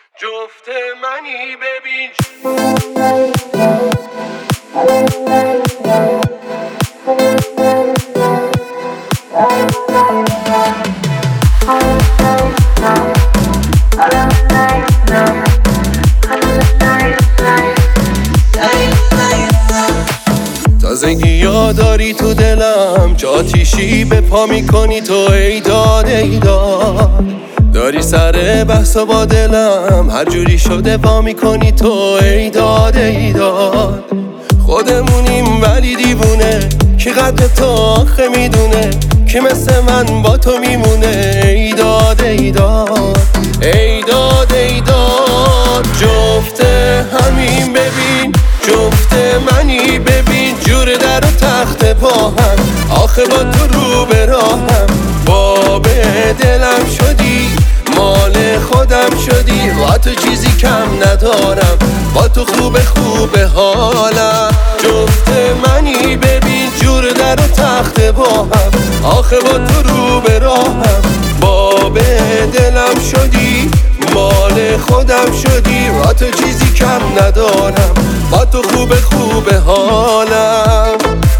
جفت منی ببین. تازگی یا داری تو دلم، چه آتیشی به پا میکنی تو، ای داد ای داد. داری سر بحثا با دلم، هر جوری شده وا میکنی تو، ای داد ای داد. خودمونیم ولی دیوونه، کی قدر تو آخه میدونه، کی مثل من با تو میمونه، ای داد ای داد ای داد ای داد. جفت همین ببین، جفت منی ببین، جور در و تخت پا هم، آخه با تو رو به راهم. باب دلم شدی، مال خودم شدی، با تو چیزی کم ندارم، با تو خوب حالم. جفت منی ببین، جور در و تخت با هم، آخه با تو رو به راهم. باب دلم شدی، مال خودم شدی، با تو چیزی کم ندارم، با تو خوب حالم.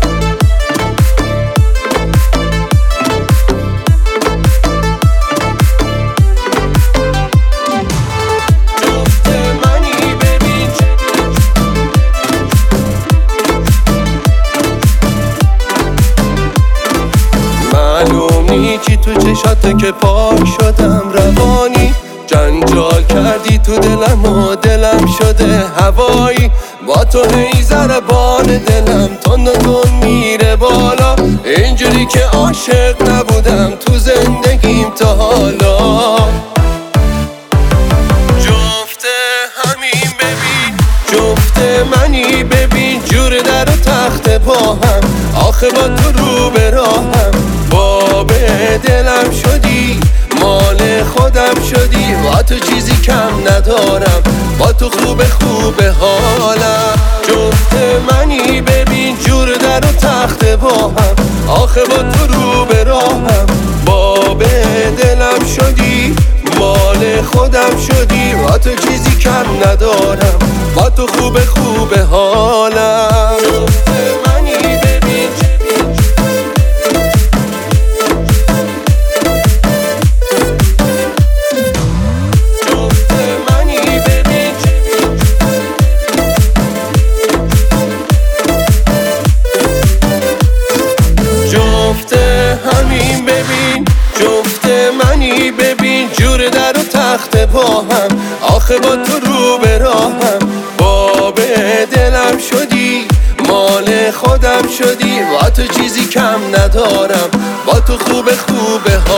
معلوم نیچی تو چشاته که پاک شدم، روانی جنجال کردی تو دلم و دلم شده هوایی. با تو هی ضربان دلم تون میره بالا، اینجوری که عاشق نبودم تو زندگیم تا حالا. جفت همین ببین، جفت منی ببین، جور در و تخت پا هم، آخه با تو رو به راهم. باب دلم شدی، مال خودم شدی، با تو چیزی کم ندارم، با تو خوب حالم. جفت منی ببین، جور در و تخت با هم، آخه با تو رو به راهم. باب دلم شدی، مال خودم شدی، با تو چیزی کم ندارم، با تو خوب حالم. جفت منی ببین، جفت منی ببین، جفت همین ببین، جفت منی ببین، جور در و تخت پا هم، آخه با تو رو به راهم. باب دلم شدی، مال خودم شدی، با تو چیزی کم ندارم، با تو خوب